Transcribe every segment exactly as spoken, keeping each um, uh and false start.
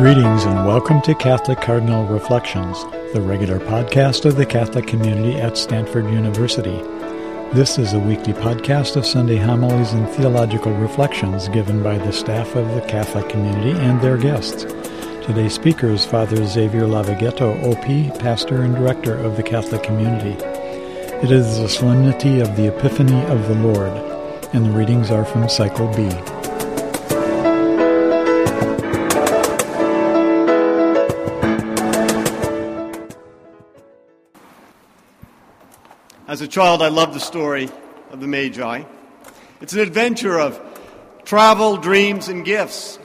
Greetings and welcome to Catholic Cardinal Reflections, the regular podcast of the Catholic community at Stanford University. This is a weekly podcast of Sunday homilies and theological reflections given by the staff of the Catholic community and their guests. Today's speaker is Father Xavier Lavaghetto, O P, pastor and director of the Catholic community. It is the solemnity of the Epiphany of the Lord, and the readings are from Cycle B. As a child, I loved the story of the Magi. It's an adventure of travel, dreams, and gifts.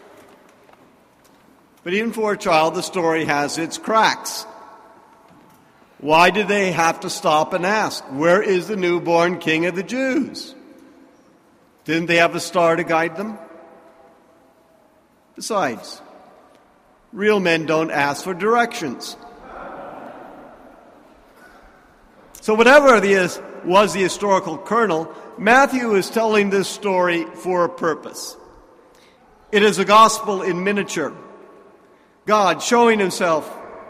But even for a child, the story has its cracks. Why did they have to stop and ask, where is the newborn King of the Jews? Didn't they have a star to guide them? Besides, real men don't ask for directions. So whatever the, was the historical kernel, Matthew is telling this story for a purpose. It is a gospel in miniature. God showing himself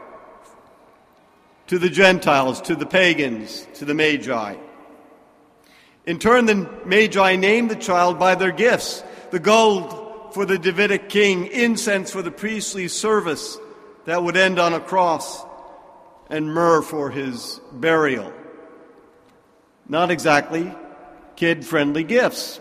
to the Gentiles, to the pagans, to the Magi. In turn, the Magi named the child by their gifts: the gold for the Davidic king, incense for the priestly service that would end on a cross, and myrrh for his burial. Not exactly kid-friendly gifts.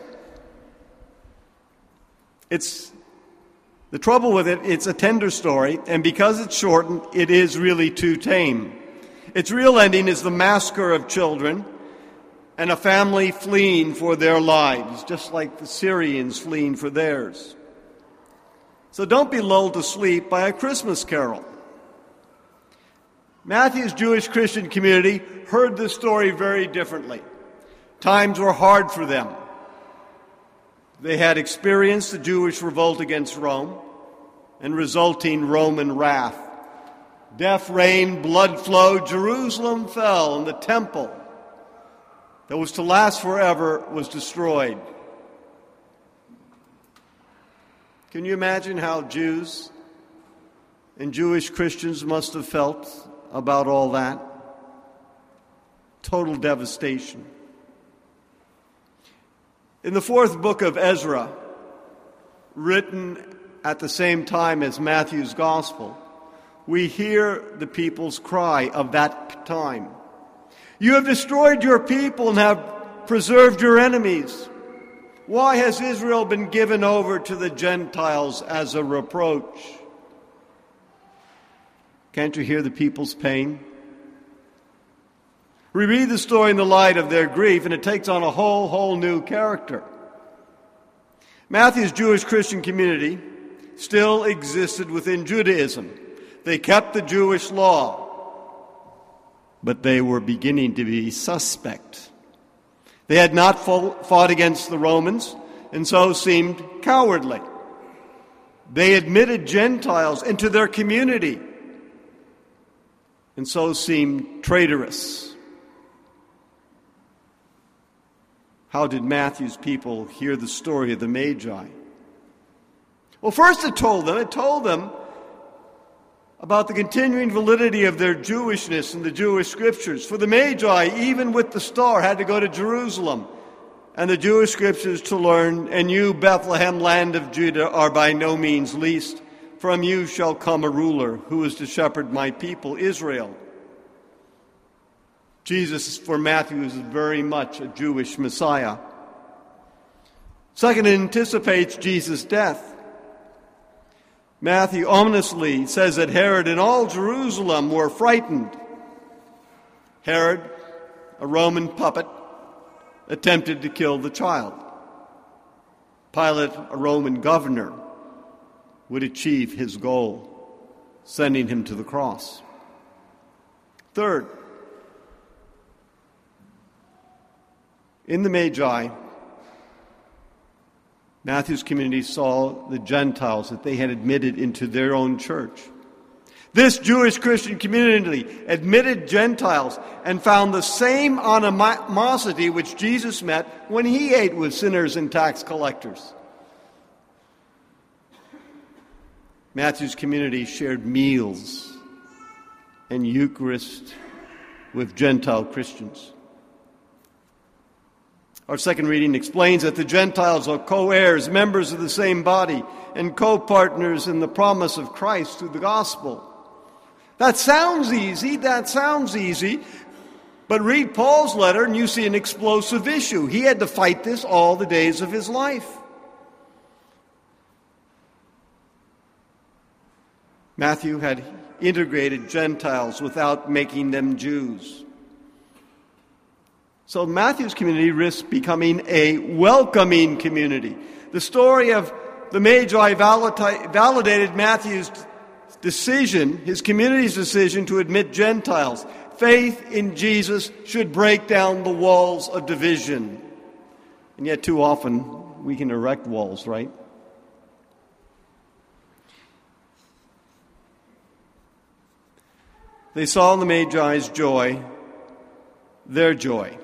It's the trouble with it, it's a tender story, and because it's shortened, it is really too tame. Its real ending is the massacre of children and a family fleeing for their lives, just like the Syrians fleeing for theirs. So don't be lulled to sleep by a Christmas carol. Matthew's Jewish Christian community heard this story very differently. Times were hard for them. They had experienced the Jewish revolt against Rome and resulting Roman wrath. Death reigned, blood flowed, Jerusalem fell, and the temple that was to last forever was destroyed. Can you imagine how Jews and Jewish Christians must have felt about all that? Total devastation. In the fourth book of Ezra, written at the same time as Matthew's Gospel, we hear the people's cry of that time. You have destroyed your people and have preserved your enemies. Why has Israel been given over to the Gentiles as a reproach? Can't you hear the people's pain? We read the story in the light of their grief, and it takes on a whole, whole new character. Matthew's Jewish Christian community still existed within Judaism. They kept the Jewish law, but they were beginning to be suspect. They had not fought against the Romans, and so seemed cowardly. They admitted Gentiles into their community, and so seemed traitorous. How did Matthew's people hear the story of the Magi? Well, first it told them, it told them about the continuing validity of their Jewishness in the Jewish scriptures. For the Magi, even with the star, had to go to Jerusalem and the Jewish scriptures to learn, and you, Bethlehem, land of Judah, are by no means least. From you shall come a ruler who is to shepherd my people, Israel. Jesus, for Matthew, is very much a Jewish Messiah. Second, it anticipates Jesus' death. Matthew ominously says that Herod and all Jerusalem were frightened. Herod, a Roman puppet, attempted to kill the child. Pilate, a Roman governor, would achieve his goal, sending him to the cross. Third, in the Magi, Matthew's community saw the Gentiles that they had admitted into their own church. This Jewish Christian community admitted Gentiles and found the same animosity which Jesus met when he ate with sinners and tax collectors. Matthew's community shared meals and Eucharist with Gentile Christians. Our second reading explains that the Gentiles are co-heirs, members of the same body, and co-partners in the promise of Christ through the gospel. That sounds easy, that sounds easy, but read Paul's letter and you see an explosive issue. He had to fight this all the days of his life. Matthew had integrated Gentiles without making them Jews. So Matthew's community risked becoming a welcoming community. The story of the Magi validated Matthew's decision, his community's decision to admit Gentiles. Faith in Jesus should break down the walls of division. And yet too often we can erect walls, right? They saw in the Magi's joy their joy.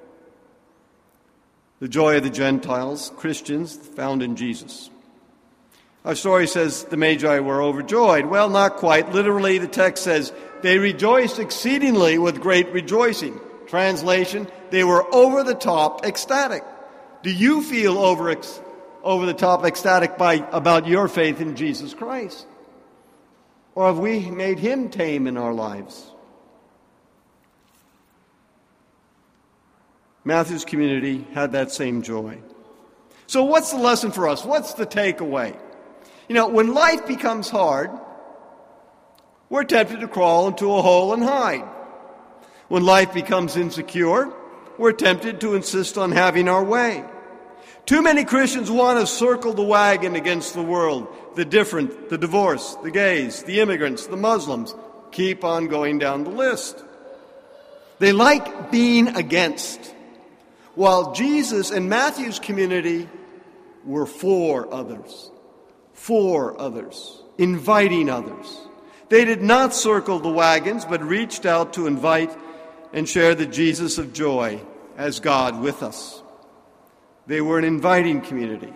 The joy of the Gentiles, Christians, found in Jesus. Our story says the Magi were overjoyed. Well, not quite. Literally, the text says, they rejoiced exceedingly with great rejoicing. Translation, they were over the top ecstatic. Do you feel over, over the top ecstatic by, about your faith in Jesus Christ? Or have we made him tame in our lives? Matthew's community had that same joy. So what's the lesson for us? What's the takeaway? You know, when life becomes hard, we're tempted to crawl into a hole and hide. When life becomes insecure, we're tempted to insist on having our way. Too many Christians want to circle the wagon against the world, the different, the divorced, the gays, the immigrants, the Muslims. Keep on going down the list. They like being against, while Jesus and Matthew's community were for others, for others, inviting others. They did not circle the wagons, but reached out to invite and share the Jesus of joy as God with us. They were an inviting community.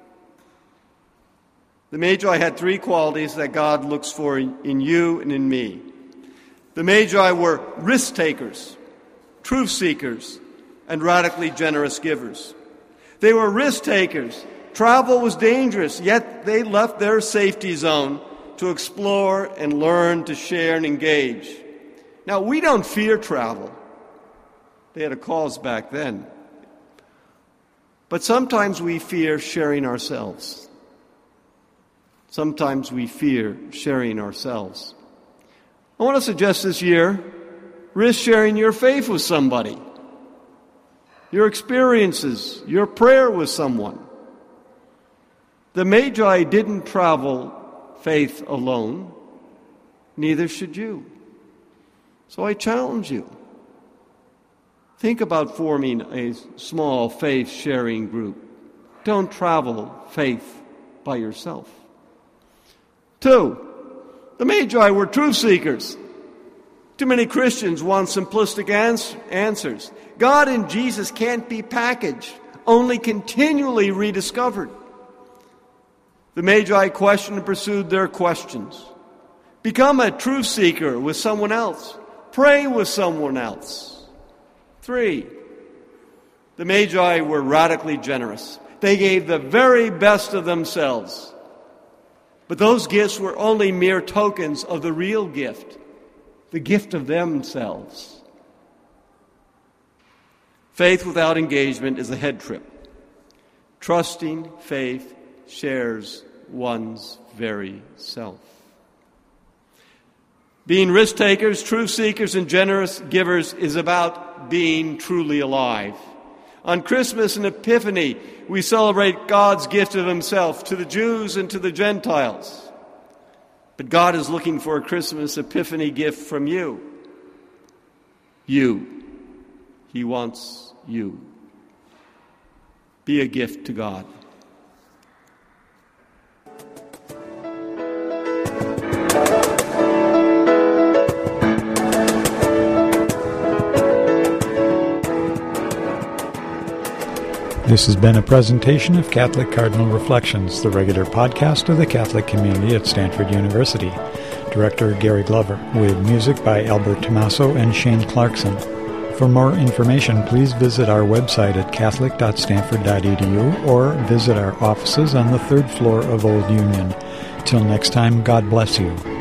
The Magi had three qualities that God looks for in you and in me. The Magi were risk takers, truth seekers, and radically generous givers. They were risk takers. Travel was dangerous, yet they left their safety zone to explore and learn to share and engage. Now, we don't fear travel. They had a cause back then. But sometimes we fear sharing ourselves. Sometimes we fear sharing ourselves. I want to suggest this year, risk sharing your faith with somebody, your experiences, your prayer with someone. The Magi didn't travel faith alone. Neither should you. So I challenge you. Think about forming a small faith-sharing group. Don't travel faith by yourself. Two, the Magi were truth seekers. Too many Christians want simplistic ans- answers. God and Jesus can't be packaged, only continually rediscovered. The Magi questioned and pursued their questions. Become a truth seeker with someone else. Pray with someone else. Three, the Magi were radically generous. They gave the very best of themselves. But those gifts were only mere tokens of the real gift, the gift of themselves. Faith without engagement is a head trip. Trusting faith shares one's very self. Being risk takers, truth seekers, and generous givers is about being truly alive. On Christmas and Epiphany, we celebrate God's gift of himself to the Jews and to the Gentiles. But God is looking for a Christmas Epiphany gift from you. You. He wants you. Be a gift to God. This has been a presentation of Catholic Cardinal Reflections, the regular podcast of the Catholic community at Stanford University. Director Gary Glover, with music by Albert Tommaso and Shane Clarkson. For more information, please visit our website at catholic dot stanford dot e d u or visit our offices on the third floor of Old Union. Till next time, God bless you.